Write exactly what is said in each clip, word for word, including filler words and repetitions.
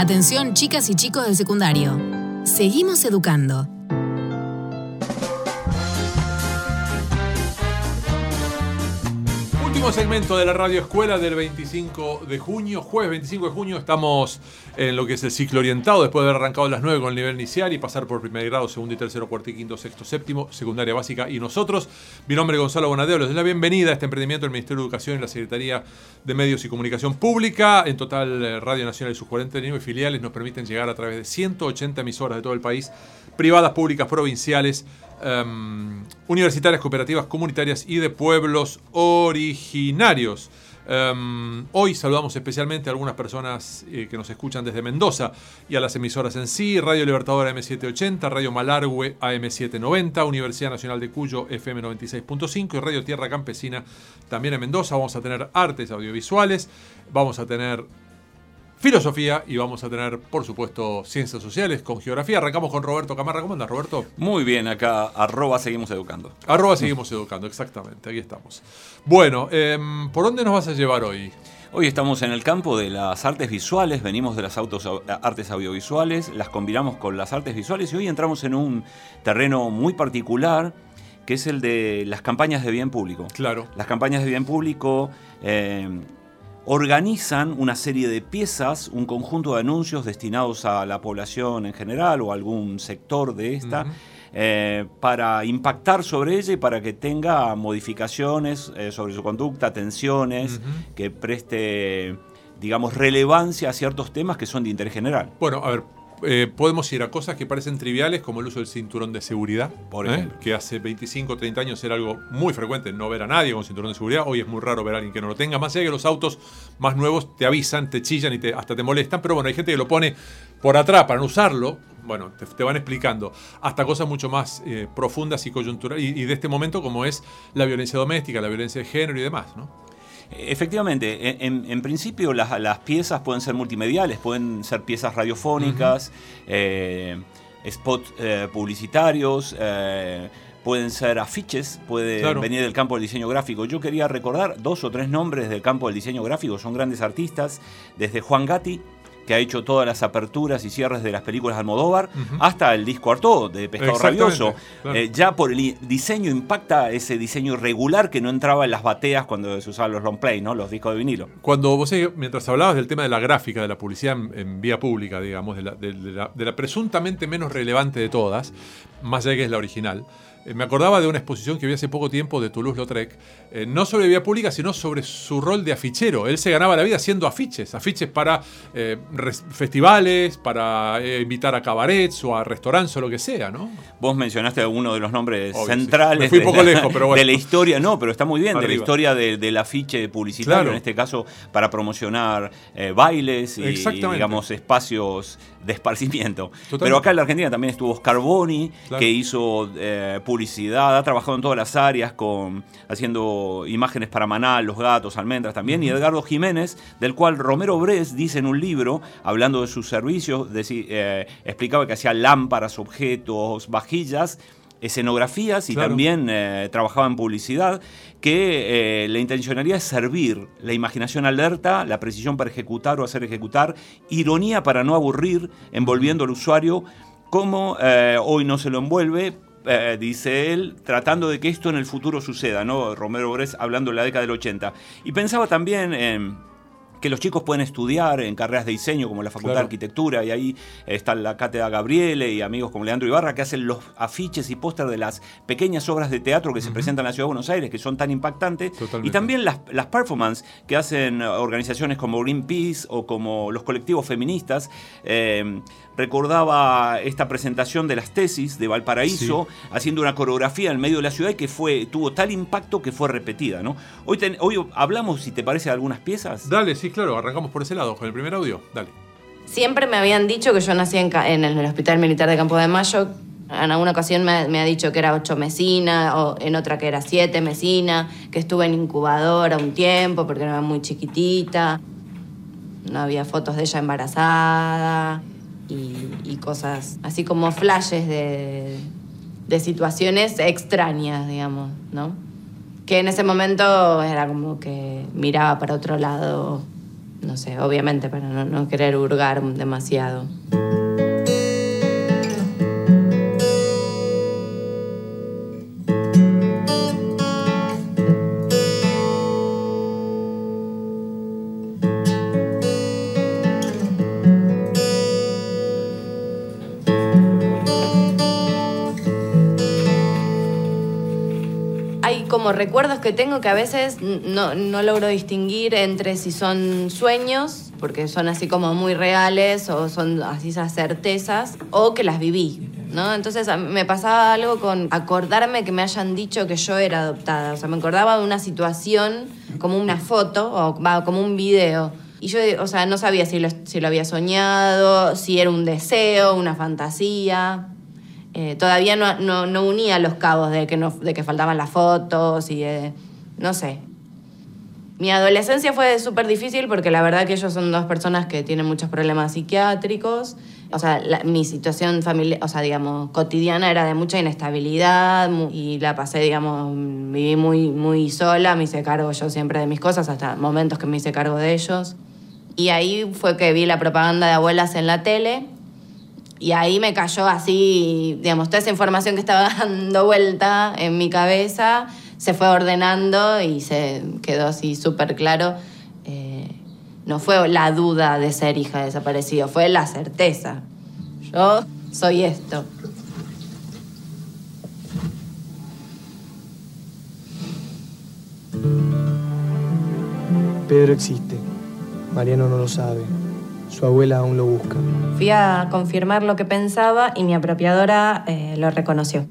Atención, chicas y chicos de secundario. Seguimos educando. Último segmento de la Radio Escuela del veinticinco de junio, jueves veinticinco de junio. Estamos en lo que es el ciclo orientado, después de haber arrancado a las nueve con el nivel inicial y pasar por primer grado, segundo y tercero, cuarto y quinto, sexto, séptimo, secundaria básica y nosotros. Mi nombre es Gonzalo Bonadeo, les doy la bienvenida a este emprendimiento del Ministerio de Educación y la Secretaría de Medios y Comunicación Pública. En total, Radio Nacional y sus cuarenta y nueve filiales nos permiten llegar a través de ciento ochenta emisoras de todo el país, privadas, públicas, provinciales, Um, universitarias, cooperativas, comunitarias y de pueblos originarios. Um, hoy saludamos especialmente a algunas personas eh, que nos escuchan desde Mendoza y a las emisoras en sí: Radio Libertadora eme setecientos ochenta, Radio Malargüe A M setecientos noventa, Universidad Nacional de Cuyo F M noventa y seis punto cinco y Radio Tierra Campesina también en Mendoza. Vamos a tener artes audiovisuales, vamos a tener filosofía y vamos a tener, por supuesto, ciencias sociales con geografía. Arrancamos con Roberto Camarra. ¿Cómo andas, Roberto? Muy bien, acá, arroba seguimos educando. Arroba seguimos educando, exactamente, aquí estamos. Bueno, eh, ¿por dónde nos vas a llevar hoy? Hoy estamos en el campo de las artes visuales, venimos de las autos, artes audiovisuales, las combinamos con las artes visuales y hoy entramos en un terreno muy particular, que es el de las campañas de bien público. Claro. Las campañas de bien público Eh, organizan una serie de piezas, un conjunto de anuncios destinados a la población en general o a algún sector de esta, uh-huh. eh, para impactar sobre ella y para que tenga modificaciones eh, sobre su conducta, tensiones, uh-huh. que preste, digamos, relevancia a ciertos temas que son de interés general. Bueno, a ver, Eh, podemos ir a cosas que parecen triviales, como el uso del cinturón de seguridad, por ¿eh? ejemplo, que hace veinticinco o treinta años era algo muy frecuente, no ver a nadie con cinturón de seguridad. Hoy es muy raro ver a alguien que no lo tenga, más allá de que los autos más nuevos te avisan, te chillan y te, hasta te molestan, pero bueno, hay gente que lo pone por atrás para no usarlo. Bueno, te, te van explicando hasta cosas mucho más eh, profundas y coyunturales y, y de este momento, como es la violencia doméstica, la violencia de género y demás, ¿no? Efectivamente, en, en principio las, las piezas pueden ser multimediales, pueden ser piezas radiofónicas, uh-huh. eh, spots eh, publicitarios, eh, pueden ser afiches, pueden claro. venir del campo del diseño gráfico. Yo quería recordar dos o tres nombres del campo del diseño gráfico, son grandes artistas, desde Juan Gatti, que ha hecho todas las aperturas y cierres de las películas de Almodóvar, uh-huh. hasta el disco Artaud de Pescado Rabioso. Claro. Eh, ya por el diseño impacta ese diseño irregular que no entraba en las bateas cuando se usaban los long play, ¿no? Los discos de vinilo. Cuando vos, mientras hablabas del tema de la gráfica, de la publicidad en, en vía pública, digamos, de la, de, de, la, de la presuntamente menos relevante de todas, más allá de que es la original, Eh, me acordaba de una exposición que vi hace poco tiempo de Toulouse-Lautrec, eh, no sobre vía pública, sino sobre su rol de afichero. Él se ganaba la vida haciendo afiches, afiches para eh, res- festivales, para eh, invitar a cabarets o a restaurantes o lo que sea, ¿no? Vos mencionaste uno de los nombres Obvio, centrales sí. Me fui un poco de, lejos, pero bueno. de la historia, no, pero está muy bien, Arriba. de la historia de, del afiche publicitario, claro. en este caso para promocionar eh, bailes y, y, digamos, espacios de esparcimiento. Totalmente. Pero acá en la Argentina también estuvo Oscar Boni, claro. que hizo eh, publicidad, ha trabajado en todas las áreas, con haciendo imágenes para Manal, Los Gatos, Almendras también, uh-huh. y Edgardo Jiménez, del cual Romero Brés dice en un libro, hablando de sus servicios, de, eh, explicaba que hacía lámparas, objetos, vajillas, escenografías y claro. también eh, trabajaba en publicidad, que eh, la intencionalidad es servir, la imaginación alerta, la precisión para ejecutar o hacer ejecutar, ironía para no aburrir, envolviendo al usuario como eh, hoy no se lo envuelve, eh, dice él, tratando de que esto en el futuro suceda, ¿no? Romero Brés hablando de la década del ochenta. Y pensaba también en que los chicos pueden estudiar en carreras de diseño como la Facultad claro. de Arquitectura, y ahí está la Cátedra Gabriele y amigos como Leandro Ibarra que hacen los afiches y póster de las pequeñas obras de teatro que uh-huh. se presentan en la Ciudad de Buenos Aires, que son tan impactantes. Totalmente. Y también las, las performances que hacen organizaciones como Greenpeace o como los colectivos feministas. Eh, recordaba esta presentación de las tesis de Valparaíso, sí. haciendo una coreografía en medio de la ciudad y que fue, tuvo tal impacto que fue repetida, ¿no? Hoy, ten, hoy hablamos, si te parece, de algunas piezas. Dale, sí, claro, arrancamos por ese lado, con el primer audio, dale. Siempre me habían dicho que yo nací en, en el Hospital Militar de Campo de Mayo. En alguna ocasión me, me ha dicho que era ocho mesina, o en otra que era siete mesina, que estuve en incubadora un tiempo porque era muy chiquitita. No había fotos de ella embarazada y, y cosas así como flashes de, de situaciones extrañas, digamos, ¿no? Que en ese momento era como que miraba para otro lado no sé, obviamente para no, no querer hurgar demasiado. Como recuerdos que tengo que a veces no, no logro distinguir entre si son sueños, porque son así como muy reales, o son así esas certezas, o que las viví, ¿no? Entonces me pasaba algo con acordarme que me hayan dicho que yo era adoptada. O sea, me acordaba de una situación, como una foto, o como un video. Y yo, o sea, no sabía si lo, si lo había soñado, si era un deseo, una fantasía. Eh, todavía no, no, no unía los cabos de que, no, de que faltaban las fotos y eh, no sé. Mi adolescencia fue súper difícil porque la verdad que ellos son dos personas que tienen muchos problemas psiquiátricos. O sea, la, mi situación familiar, o sea, digamos, cotidiana era de mucha inestabilidad y la pasé, digamos, viví muy, muy sola, me hice cargo yo siempre de mis cosas, hasta momentos que me hice cargo de ellos. Y ahí fue que vi la propaganda de abuelas en la tele. Y ahí me cayó así, digamos, toda esa información que estaba dando vuelta en mi cabeza se fue ordenando y se quedó así súper claro. Eh, no fue la duda de ser hija de desaparecido, fue la certeza. Yo soy esto. Pedro existe. Mariano no lo sabe. Su abuela aún lo busca. Fui a confirmar lo que pensaba y mi apropiadora eh, lo reconoció.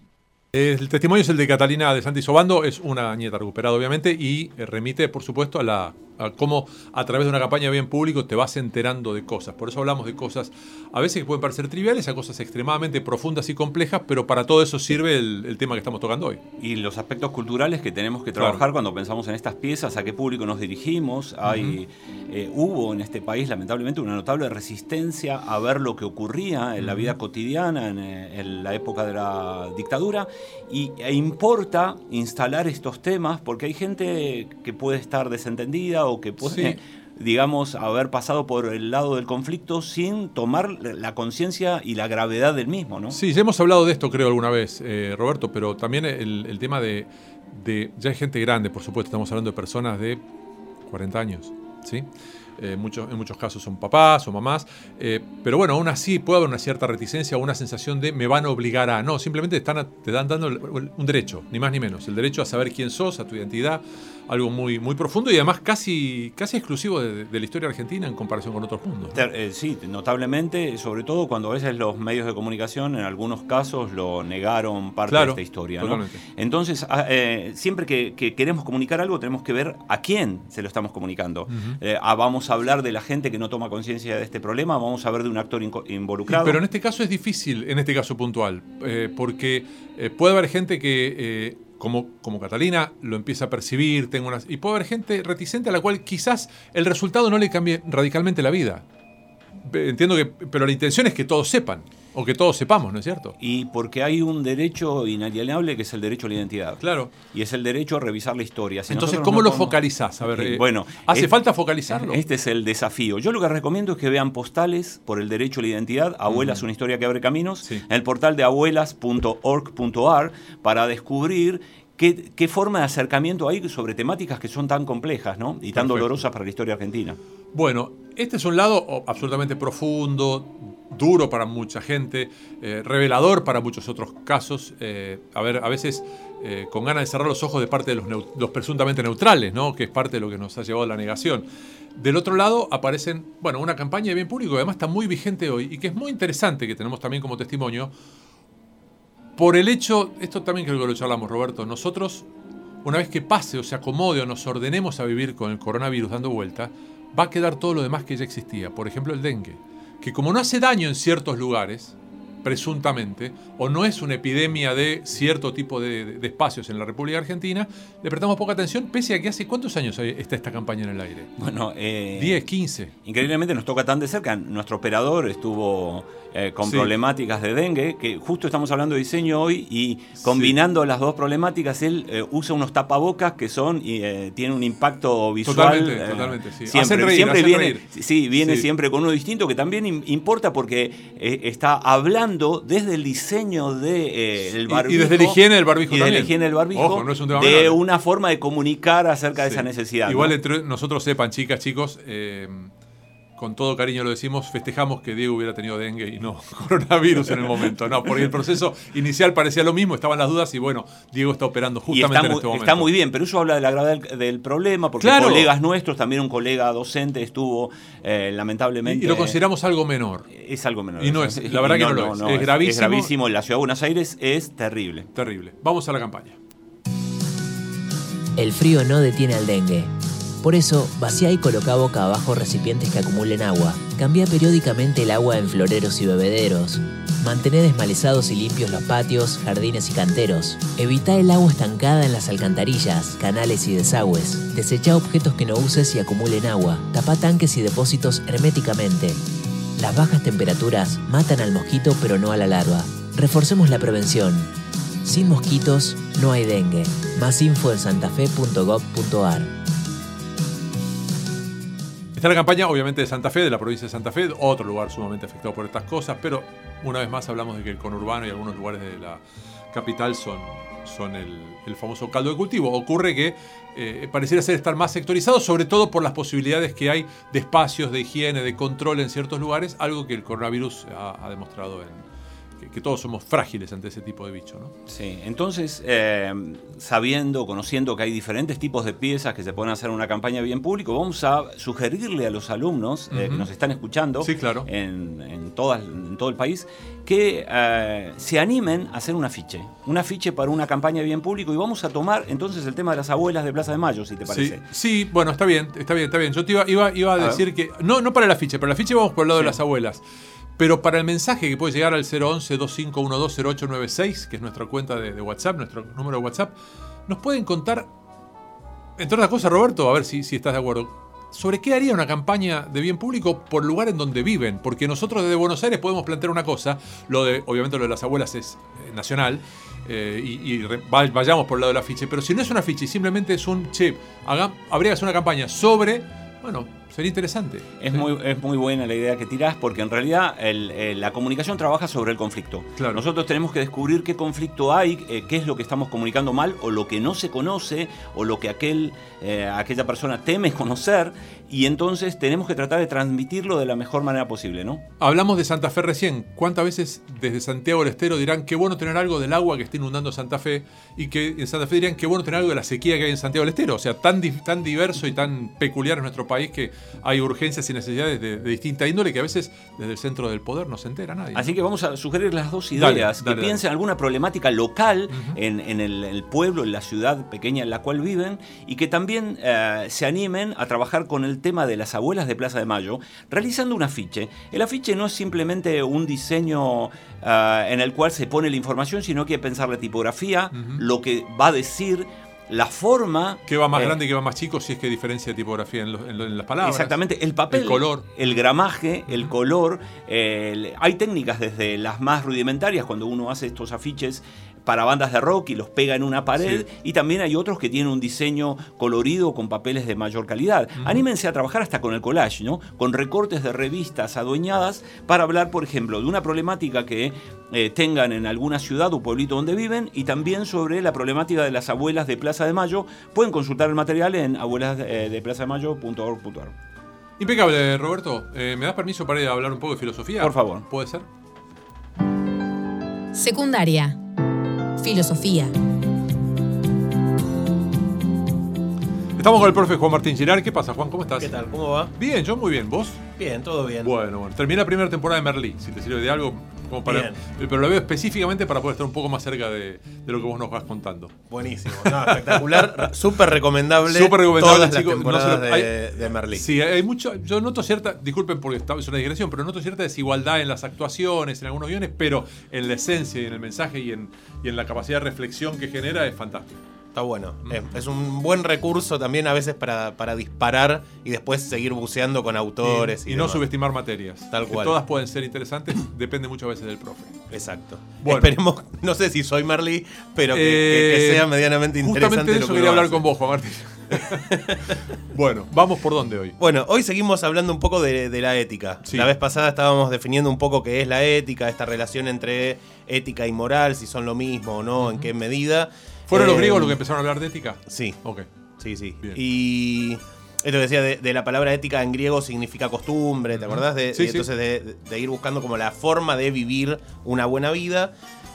El testimonio es el de Catalina de Santis Obando, es una nieta recuperada obviamente y remite por supuesto a la a cómo a través de una campaña de bien público te vas enterando de cosas. Por eso hablamos de cosas a veces que pueden parecer triviales, a cosas extremadamente profundas y complejas, pero para todo eso sirve el, el tema que estamos tocando hoy. Y los aspectos culturales que tenemos que trabajar, claro, cuando pensamos en estas piezas, a qué público nos dirigimos. Hay, uh-huh. eh, hubo en este país lamentablemente una notable resistencia a ver lo que ocurría en uh-huh. la vida cotidiana en, en la época de la dictadura y, e importa instalar estos temas porque hay gente que puede estar desentendida o que puede, sí. digamos, haber pasado por el lado del conflicto sin tomar la conciencia y la gravedad del mismo, ¿no? Sí, ya hemos hablado de esto, creo, alguna vez, eh, Roberto, pero también el, el tema de, de... Ya hay gente grande, por supuesto, estamos hablando de personas de cuarenta años, ¿sí? Eh, muchos, en muchos casos son papás o mamás, eh, pero bueno, aún así puede haber una cierta reticencia o una sensación de me van a obligar a... No, simplemente están a, te dan dando un derecho, ni más ni menos, el derecho a saber quién sos, a tu identidad, algo muy, muy profundo y además casi, casi exclusivo de, de la historia argentina en comparación con otros mundos, ¿no? Eh, sí, notablemente, sobre todo cuando a veces los medios de comunicación en algunos casos lo negaron parte claro, de esta historia, ¿no? Entonces, eh, siempre que, que queremos comunicar algo tenemos que ver a quién se lo estamos comunicando. Uh-huh. eh, ah, vamos a hablar de la gente que no toma conciencia de este problema, vamos a ver de un actor involucrado. Pero en este caso es difícil, en este caso puntual, eh, porque eh, puede haber gente que... Eh, Como, como Catalina lo empieza a percibir, tengo unas, y puede haber gente reticente a la cual quizás el resultado no le cambie radicalmente la vida. Entiendo que, pero la intención es que todos sepan, o que todos sepamos, ¿no es cierto? Y porque hay un derecho inalienable que es el derecho a la identidad. Claro. Y es el derecho a revisar la historia. Si Entonces, ¿cómo no lo podemos... focalizás? A ver, eh, eh, bueno, ¿hace es, falta focalizarlo? Este es el desafío. Yo lo que recomiendo es que vean postales por el derecho a la identidad, Abuelas, uh-huh. una historia que abre caminos, sí. en el portal de abuelas punto org punto a r para descubrir ¿Qué, ¿Qué forma de acercamiento hay sobre temáticas que son tan complejas, ¿no? Y tan Perfecto. dolorosas para la historia argentina? Bueno, este es un lado absolutamente profundo, duro para mucha gente, eh, revelador para muchos otros casos. Eh, a ver, a veces eh, con ganas de cerrar los ojos de parte de los, neut- los presuntamente neutrales, ¿no? Que es parte de lo que nos ha llevado a la negación. Del otro lado aparecen, bueno, una campaña de bien público que además está muy vigente hoy y que es muy interesante, que tenemos también como testimonio. Por el hecho, esto también creo que lo charlamos, Roberto, nosotros, una vez que pase o se acomode o nos ordenemos a vivir con el coronavirus dando vuelta, va a quedar todo lo demás que ya existía. Por ejemplo, el dengue, que como no hace daño en ciertos lugares, presuntamente, o no es una epidemia de cierto tipo de, de, de espacios en la República Argentina, le prestamos poca atención, pese a que hace ¿cuántos años está esta campaña en el aire? Bueno, eh, diez, quince. Increíblemente nos toca tan de cerca. Nuestro operador estuvo eh, con sí. problemáticas de dengue, que justo estamos hablando de diseño hoy, y combinando sí. las dos problemáticas, él eh, usa unos tapabocas que son y eh, tienen un impacto visual. Totalmente, eh, totalmente, sí. Siempre, hacen reír, siempre hacen viene, reír. Sí, viene sí. siempre con uno distinto, que también importa porque eh, está hablando desde el diseño del de, eh, barbijo. Y desde la higiene del barbijo y también. Desde la higiene del barbijo. Ojo, no es un tema de menor. una forma de comunicar acerca sí. de esa necesidad. Igual ¿no? entre nosotros sepan, chicas, chicos, eh, con todo cariño lo decimos, festejamos que Diego hubiera tenido dengue y no coronavirus en el momento. No, porque el proceso inicial parecía lo mismo, estaban las dudas y bueno, Diego está operando justamente está en muy, este momento. Está muy bien, pero eso habla de la gravedad del, del problema, porque claro. colegas nuestros, también un colega docente estuvo eh, lamentablemente... Y, y lo consideramos algo menor. Es algo menor. Y no es, la verdad y no, que no, no lo es. No, es, es gravísimo. Es gravísimo. En la ciudad de Buenos Aires es terrible. Terrible. Vamos a la campaña. El frío no detiene al dengue. Por eso, vacía y coloca boca abajo recipientes que acumulen agua. Cambia periódicamente el agua en floreros y bebederos. Mantené desmalezados y limpios los patios, jardines y canteros. Evita el agua estancada en las alcantarillas, canales y desagües. Desecha objetos que no uses y acumulen agua. Tapa tanques y depósitos herméticamente. Las bajas temperaturas matan al mosquito pero no a la larva. Reforcemos la prevención. Sin mosquitos, no hay dengue. Más info en santafe punto gov punto ar. Está la campaña, obviamente, de Santa Fe, de la provincia de Santa Fe, otro lugar sumamente afectado por estas cosas, pero una vez más hablamos de que el conurbano y algunos lugares de la capital son, son el, el famoso caldo de cultivo. Ocurre que eh, pareciera ser estar más sectorizado, sobre todo por las posibilidades que hay de espacios, de higiene, de control en ciertos lugares, algo que el coronavirus ha, ha demostrado en... Que, que todos somos frágiles ante ese tipo de bicho, ¿no? Sí, entonces, eh, sabiendo, conociendo que hay diferentes tipos de piezas que se pueden hacer en una campaña de bien público, vamos a sugerirle a los alumnos uh-huh. eh, que nos están escuchando sí, claro. en, en, todas, en todo el país que eh, se animen a hacer un afiche, un afiche para una campaña de bien público, y vamos a tomar entonces el tema de las abuelas de Plaza de Mayo, si te parece. Sí, sí, bueno, está bien, está bien, está bien. Yo te iba, iba, iba a, a decir ver. que, no, no para el afiche, para el afiche vamos por el lado sí. de las abuelas. Pero para el mensaje que puede llegar al cero once, veinticinco doce, cero ocho nueve seis, que es nuestra cuenta de, de WhatsApp, nuestro número de WhatsApp, nos pueden contar, entre otras cosas, Roberto, a ver si, si estás de acuerdo, sobre qué haría una campaña de bien público por lugar en donde viven. Porque nosotros desde Buenos Aires podemos plantear una cosa, lo de, obviamente lo de las abuelas es eh, nacional, eh, y, y re, vayamos por el lado del afiche, pero si no es un afiche y simplemente es un chip, haga, habría que hacer una campaña sobre, bueno... Sería interesante. Es, ¿sí? muy, es muy buena la idea que tirás, porque en realidad el, el, la comunicación trabaja sobre el conflicto. Claro. Nosotros tenemos que descubrir qué conflicto hay, eh, qué es lo que estamos comunicando mal, o lo que no se conoce, o lo que aquel, eh, aquella persona teme conocer, y entonces tenemos que tratar de transmitirlo de la mejor manera posible, ¿no? Hablamos de Santa Fe recién. ¿Cuántas veces desde Santiago del Estero dirán qué bueno tener algo del agua que está inundando Santa Fe, y que en Santa Fe dirían qué bueno tener algo de la sequía que hay en Santiago del Estero? O sea, tan, tan diverso y tan peculiar es nuestro país que hay urgencias y necesidades de, de distinta índole que a veces desde el centro del poder no se entera nadie. Así que vamos a sugerir las dos ideas. Dale, que dale, piensen dale. alguna problemática local uh-huh. en, en el, el pueblo, en la ciudad pequeña en la cual viven, y que también eh, se animen a trabajar con el tema de las abuelas de Plaza de Mayo, realizando un afiche. El afiche no es simplemente un diseño uh, en el cual se pone la información, sino que hay que pensar la tipografía, uh-huh. lo que va a decir, la forma... ¿Qué va más eh, grande y qué va más chico? Si es que hay diferencia de tipografía en, lo, en, lo, en las palabras. Exactamente. El papel, el color, el gramaje, uh-huh. el color. Eh, el, hay técnicas desde las más rudimentarias, cuando uno hace estos afiches para bandas de rock y los pega en una pared, sí. y también hay otros que tienen un diseño colorido con papeles de mayor calidad. Uh-huh. Anímense a trabajar hasta con el collage, ¿no? Con recortes de revistas adueñadas para hablar, por ejemplo, de una problemática que eh, tengan en alguna ciudad o pueblito donde viven, y también sobre la problemática de las abuelas de Plaza de Mayo. Pueden consultar el material en abuelas de plaza de mayo punto org punto ar. Impecable, Roberto. Eh, ¿Me das permiso para ir a hablar un poco de filosofía? Por favor. ¿Puede ser? Secundaria. Filosofía. Estamos con el profe Juan Martín Girard. ¿Qué pasa, Juan? ¿Cómo estás? ¿Qué tal? ¿Cómo va? Bien, yo muy bien. ¿Vos? Bien, todo bien. Bueno, bueno. Terminé la primera temporada de Merlí, si te sirve de algo. Como para, bien. Pero lo veo específicamente para poder estar un poco más cerca de, de lo que vos nos vas contando. Buenísimo. No, espectacular. Súper recomendable. Súper recomendable, todas chicos. las temporadas no hay, de, de Merlí. Sí, hay mucho. Yo noto cierta. Disculpen porque es una digresión, pero noto cierta desigualdad en las actuaciones, en algunos guiones, pero en la esencia y en el mensaje y en, y en la capacidad de reflexión que genera es fantástico. Está bueno. Mm. Es, es un buen recurso también a veces para, para disparar y después seguir buceando con autores. Y, y, y no subestimar materias. Tal cual. Todas pueden ser interesantes, depende muchas veces del profe. Exacto. Bueno. Esperemos, no sé si soy Merlí, pero que, eh, que, que sea medianamente interesante. Justamente de eso quería hablar con vos, Juan Martín. Bueno, vamos por dónde hoy. Bueno, hoy seguimos hablando un poco de, de la ética. Sí. La vez pasada estábamos definiendo un poco qué es la ética, esta relación entre ética y moral, si son lo mismo o no, uh-huh. en qué medida. ¿Fueron eh, los griegos los que empezaron a hablar de ética? Sí. Ok. Sí, sí. Bien. Y esto que decía de, de la palabra ética en griego significa costumbre, ¿te acordás? De, sí, de, sí. Entonces de, de ir buscando como la forma de vivir una buena vida.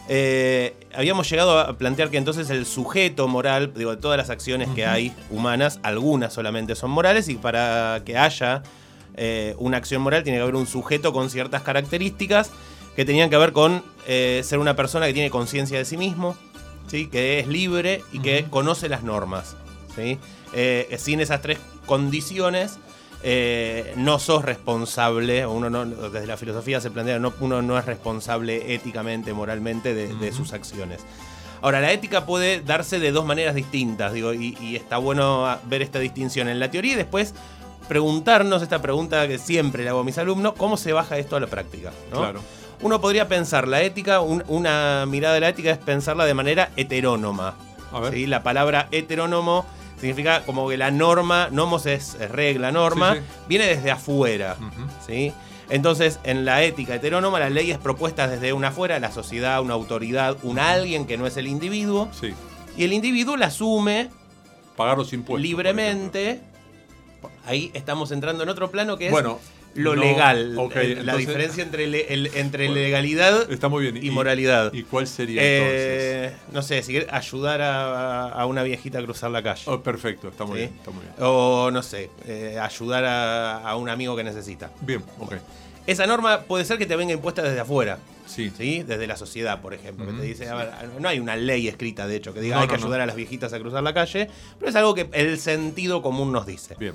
Eh, habíamos llegado a plantear que entonces el sujeto moral, digo, de todas las acciones uh-huh. que hay humanas, algunas solamente son morales, y para que haya eh, una acción moral tiene que haber un sujeto con ciertas características que tenían que ver con eh, ser una persona que tiene conciencia de sí mismo, ¿sí? Que es libre y uh-huh. que conoce las normas, ¿sí? Eh, sin esas tres condiciones eh, no sos responsable, uno no, desde la filosofía se plantea no, uno no es responsable éticamente, moralmente de, uh-huh. de sus acciones. Ahora, la ética puede darse de dos maneras distintas, digo, y, y está bueno ver esta distinción en la teoría y después preguntarnos esta pregunta que siempre le hago a mis alumnos: ¿cómo se baja esto a la práctica? ¿No? Claro. Uno podría pensar la ética, un, una mirada de la ética es pensarla de manera heterónoma. A ver. ¿Sí? La palabra heterónomo significa como que la norma, nomos es, es regla, norma, sí, sí. viene desde afuera. Uh-huh. ¿Sí? Entonces, en la ética heterónoma, las leyes propuestas desde una afuera, la sociedad, una autoridad, un alguien que no es el individuo. Sí. Y el individuo la asume pagar los impuestos libremente. Ahí estamos entrando en otro plano que es bueno, lo no, legal. Okay, la entonces, diferencia entre, le, el, entre bueno, legalidad está muy bien. y, y moralidad. ¿Y cuál sería eh, entonces? No sé, si ayudar a, a una viejita a cruzar la calle. Oh, perfecto, está muy, ¿sí? bien, está muy bien. O no sé, eh, ayudar a, a un amigo que necesita. Bien, ok. Esa norma puede ser que te venga impuesta desde afuera. Sí. ¿Sí? Desde la sociedad, por ejemplo. Uh-huh. Que te dice, sí. a ver, no hay una ley escrita, de hecho, que diga no, hay que no, ayudar no. a las viejitas a cruzar la calle. Pero es algo que el sentido común nos dice. Bien.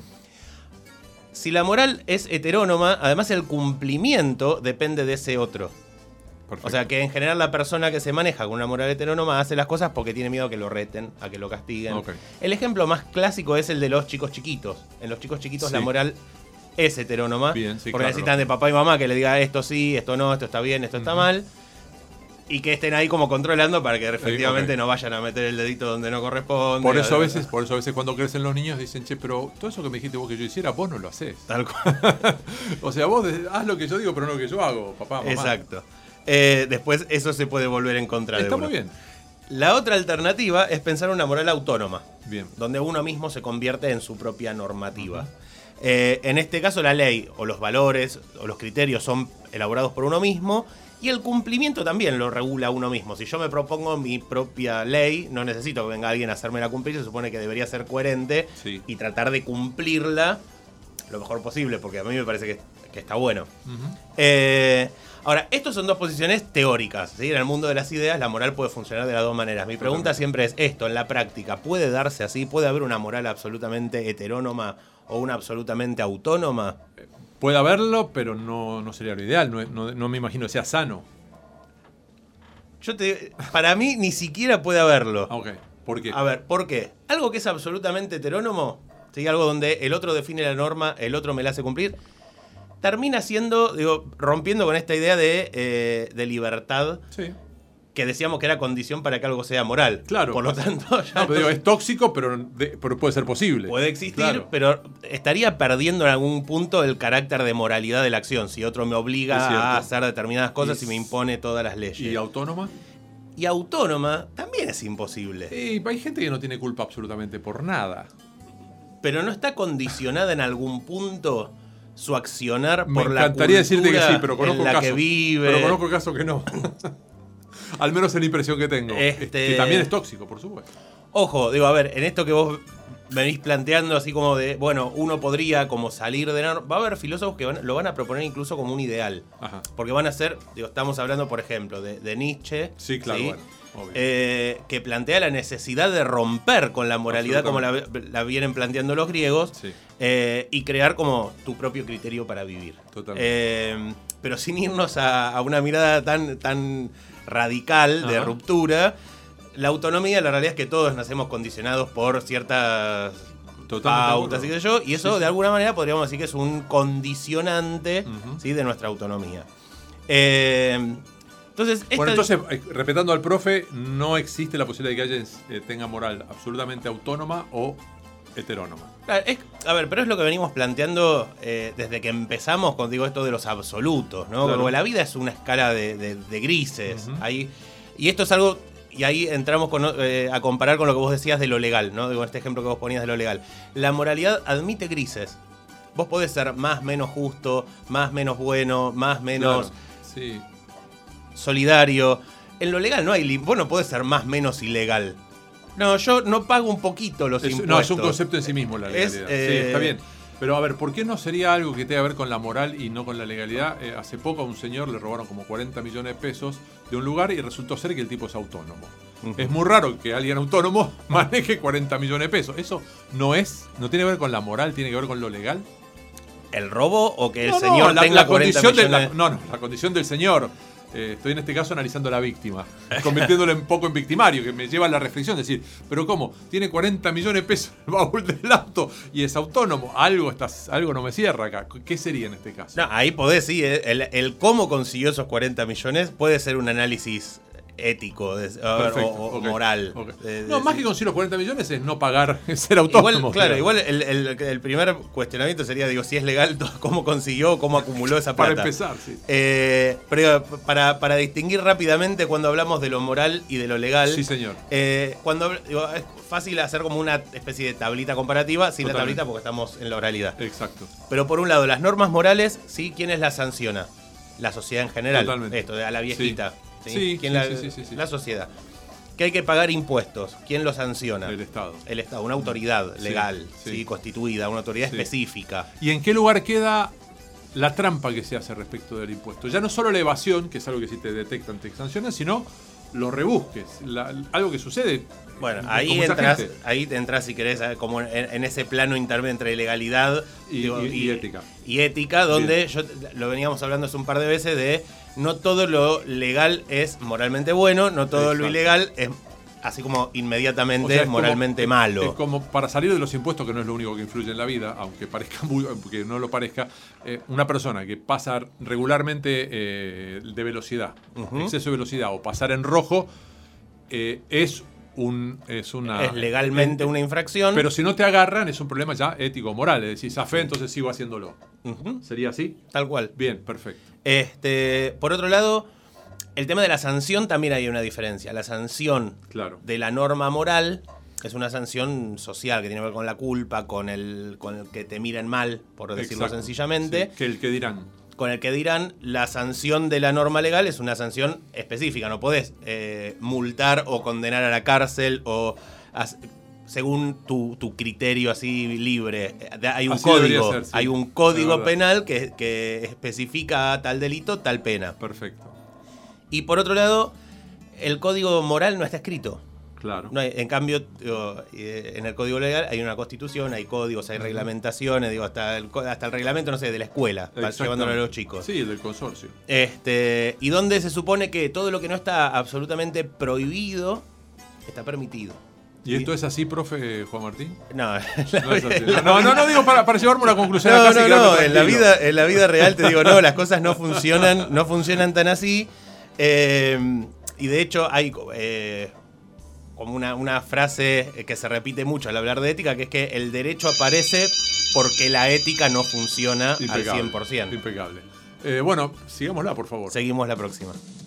Si la moral es heterónoma, además el cumplimiento depende de ese otro. Perfecto. O sea que en general la persona que se maneja con una moral heterónoma hace las cosas porque tiene miedo a que lo reten, a que lo castiguen. Okay. El ejemplo más clásico es el de los chicos chiquitos. En los chicos chiquitos sí. la moral es heterónoma. Bien, sí, porque claro. necesitan de papá y mamá que le diga esto sí, esto no, esto está bien, esto uh-huh. está mal. Y que estén ahí como controlando para que efectivamente okay. no vayan a meter el dedito donde no corresponde. Por eso a veces, por eso a veces cuando crecen los niños dicen, che, pero todo eso que me dijiste vos que yo hiciera, vos no lo hacés. Tal cual. O sea, vos haz lo que yo digo, pero no lo que yo hago, papá, mamá. Exacto. Eh, después eso se puede volver en contra Está de uno. muy bien. La otra alternativa es pensar una moral autónoma. Bien. Donde uno mismo se convierte en su propia normativa. Uh-huh. Eh, en este caso la ley o los valores o los criterios son elaborados por uno mismo. Y el cumplimiento también lo regula uno mismo. Si yo me propongo mi propia ley, no necesito que venga alguien a hacérmela cumplir. Se supone que debería ser coherente sí. y tratar de cumplirla lo mejor posible, porque a mí me parece que, que está bueno. Uh-huh. Eh, ahora, estas son dos posiciones teóricas, ¿sí? En el mundo de las ideas, la moral puede funcionar de las dos maneras. Mi pregunta siempre es esto, en la práctica, ¿puede darse así? ¿Puede haber una moral absolutamente heterónoma o una absolutamente autónoma? Puede haberlo, pero no, no sería lo ideal. No, no, no me imagino que sea sano. Yo te, para mí ni siquiera puede haberlo. Ok. ¿Por qué? A ver, ¿por qué? Algo que es absolutamente heterónomo, ¿sí? Algo donde el otro define la norma, el otro me la hace cumplir, termina siendo, digo, rompiendo con esta idea de, eh, de libertad. Sí. Que decíamos que era condición para que algo sea moral. Claro. Por lo tanto, ya no, pero digo, es tóxico, pero, de, pero puede ser posible. Puede existir, claro. pero estaría perdiendo en algún punto el carácter de moralidad de la acción. Si otro me obliga a hacer determinadas cosas y, y me impone todas las leyes. ¿Y autónoma? Y autónoma también es imposible. Y hay gente que no tiene culpa absolutamente por nada. Pero no está condicionada en algún punto su accionar por me la encantaría decirte que sí, pero conozco en la casos, que vive. Pero conozco casos que no. Al menos es la impresión que tengo. Este... Que también es tóxico, por supuesto. Ojo, digo, a ver, en esto que vos venís planteando así como de, bueno, uno podría como salir de... Va a haber filósofos que van, lo van a proponer incluso como un ideal. Ajá. Porque van a ser, digo, estamos hablando, por ejemplo, de, de Nietzsche. Sí, claro, ¿sí? Bueno, obvio. Eh, que plantea la necesidad de romper con la moralidad como la, la vienen planteando los griegos, sí. eh, y crear como tu propio criterio para vivir. Totalmente. Eh, pero sin irnos a, a una mirada tan, tan radical, ajá, de ruptura... La autonomía, la realidad es que todos nacemos condicionados por ciertas pautas y qué sé yo, y eso sí, sí. de alguna manera podríamos decir que es un condicionante, uh-huh, ¿sí? de nuestra autonomía. Eh, entonces, esta... Bueno, entonces, respetando al profe, no existe la posibilidad de que alguien eh, tenga moral absolutamente autónoma o heterónoma. Claro, es, a ver, pero es lo que venimos planteando eh, desde que empezamos con, digo, esto de los absolutos, ¿no? Claro. Porque la vida es una escala de, de, de grises. Uh-huh. Ahí, y esto es algo... Y ahí entramos con, eh, a comparar con lo que vos decías de lo legal, ¿no? Con este ejemplo que vos ponías de lo legal. La moralidad admite grises. Vos podés ser más, menos justo, más, menos bueno, más, menos claro, sí. solidario. En lo legal no hay... Vos no podés ser más, menos ilegal. No, yo no pago un poquito los es, impuestos. No, es un concepto en sí mismo la legalidad. Es, eh... Sí, está bien. Pero a ver, ¿por qué no sería algo que tenga que ver con la moral y no con la legalidad? Eh, hace poco a un señor le robaron como cuarenta millones de pesos de un lugar y resultó ser que el tipo es autónomo. Uh-huh. Es muy raro que alguien autónomo maneje cuarenta millones de pesos. Eso no es, no tiene que ver con la moral, tiene que ver con lo legal. ¿El robo o que el no, señor no, la, tenga la cuarenta condición millones? De la, no, no, la condición del señor. Eh, estoy en este caso analizando a la víctima, convirtiéndolo un poco en victimario, que me lleva a la reflexión, decir, pero ¿cómo? Tiene cuarenta millones de pesos en el baúl del auto y es autónomo. Algo, estás, algo no me cierra acá. ¿Qué sería en este caso? No, ahí podés, sí, el, el cómo consiguió esos cuarenta millones puede ser un análisis ético de, a ver, o, o okay, moral. Okay. De, de, no, más que conseguir los cuarenta millones es no pagar, ser autónomo. Igual, claro, claro, igual el, el, el primer cuestionamiento sería, digo, si es legal, cómo consiguió, cómo acumuló esa plata. Para empezar, sí. Eh, pero para, para distinguir rápidamente cuando hablamos de lo moral y de lo legal. Sí, señor. Eh, cuando digo, es fácil hacer como una especie de tablita comparativa, sin Totalmente. La tablita porque estamos en la oralidad. Exacto. Pero por un lado, las normas morales, ¿sí? ¿Quiénes las sanciona? La sociedad en general. Totalmente. Esto, a la viejita. Sí. ¿Sí? Sí, ¿Quién sí, la, sí, sí, sí, sí. la sociedad. Que hay que pagar impuestos. ¿Quién lo sanciona? El Estado. El Estado, una autoridad legal, sí, sí. ¿sí? constituida, una autoridad sí. específica. ¿Y en qué lugar queda la trampa que se hace respecto del impuesto? Ya no solo la evasión, que es algo que si te detectan te sancionan, sino los rebusques, la, algo que sucede. Bueno, ahí entras, ahí entras, si querés, como en, en ese plano intermedio entre legalidad y, digo, y, y, y ética. Y ética, donde Bien. yo lo veníamos hablando hace un par de veces de no todo lo legal es moralmente bueno, no todo Exacto. lo ilegal es así como inmediatamente o sea, es moralmente como, malo. Es como para salir de los impuestos, que no es lo único que influye en la vida, aunque parezca muy, aunque no lo parezca, eh, una persona que pasa regularmente eh, de velocidad, uh-huh. exceso de velocidad o pasar en rojo, eh, es Un, es, una, es legalmente es, una infracción. Pero si no te agarran es un problema ya ético moral. Es decir, zafé, entonces sigo haciéndolo. Uh-huh. ¿Sería así? Tal cual. Bien, perfecto. Este, por otro lado, el tema de la sanción también hay una diferencia. La sanción claro. de la norma moral es una sanción social que tiene que ver con la culpa, con el, con el que te miren mal, por decirlo Exacto. sencillamente. Sí, que el que dirán. Con el que dirán, la sanción de la norma legal es una sanción específica. No podés eh, multar o condenar a la cárcel o as, según tu, tu criterio así libre. Hay un así código, ser, sí. hay un código penal que, que especifica tal delito, tal pena. Perfecto. Y por otro lado, el código moral no está escrito. Claro. No hay, en cambio, digo, en el código legal hay una constitución, hay códigos, hay uh-huh. reglamentaciones, digo, hasta el, hasta el reglamento, no sé, de la escuela, llevándolo a los chicos. Sí, el del consorcio. Este, y donde se supone que todo lo que no está absolutamente prohibido está permitido. ¿Y esto es así, profe Juan Martín? No, no, es así. no, no, no digo para, para llevarme una conclusión. No, acá, no, no, en la vida, en la vida real te digo, no, las cosas no funcionan, no funcionan tan así. Eh, y de hecho hay eh, como una, una frase que se repite mucho al hablar de ética, que es que el derecho aparece porque la ética no funciona impecable, al cien por ciento. Impecable. Eh, bueno, sigámosla, por favor. Seguimos la próxima.